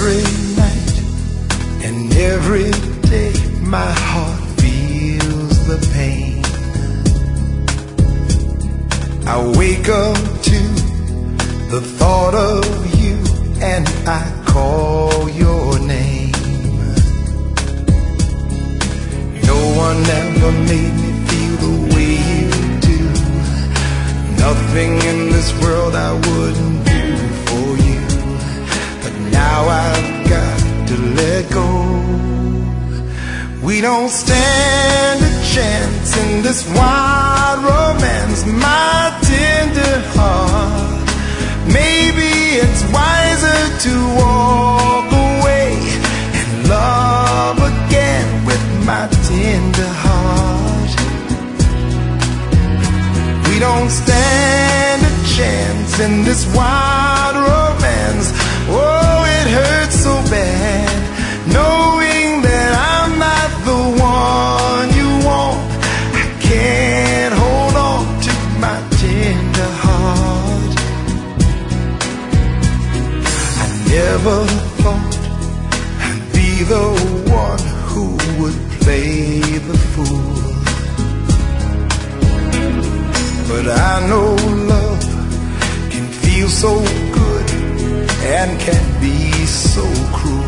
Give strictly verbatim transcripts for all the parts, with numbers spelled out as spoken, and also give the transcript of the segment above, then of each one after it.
Every night and every day my heart feels the pain. I wake up to the thought of you and I call your name. No one ever made me feel the way you do. Nothing in this world I wouldn't do for you. But now I've got to let go. We don't stand a chance in this wild romance, my tender heart. Maybe it's wiser to walk away and love again with my tender heart. We don't stand a chance in this wild romance. Oh, it hurts so bad knowing that I'm not the one you want. I can't hold on to my tender heart. I never thought I'd be the one who would play the fool, but I know love can feel so good and can be so cruel.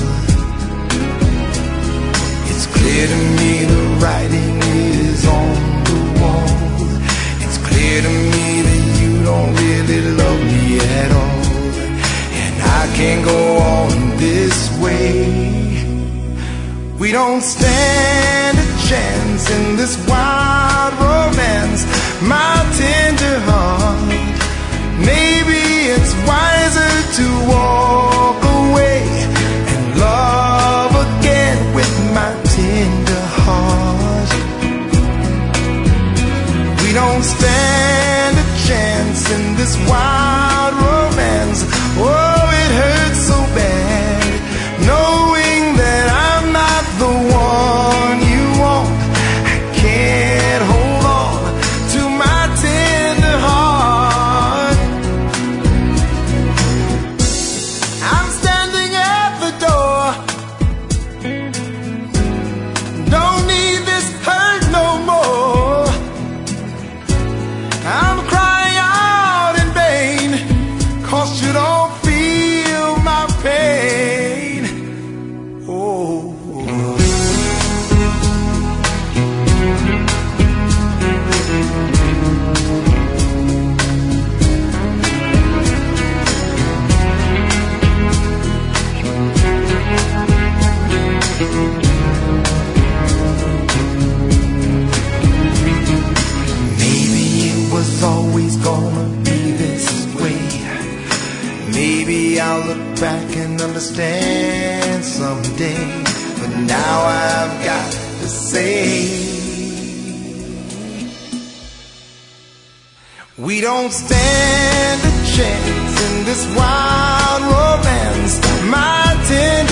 It's clear to me the writing is on the wall. It's clear to me that you don't really love me at all, and I can't go on this way. We don't stand a chance in this wild romance, my tender heart. Maybe it's wiser to walk away and love again with my tender heart. We don't stand a chance in this wild romance. Oh, it hurts so bad knowing that I'm not the one you want. I can't hold on to my tender heart. I'm standing at the door. Don't need this hurt no more. I'm crying out in vain, 'cause you don't feel my pain. Oh. Maybe it was always gonna be this way. Maybe I'll look back and understand someday. But now I've got to say, we don't stand a chance in this wild romance, my dear.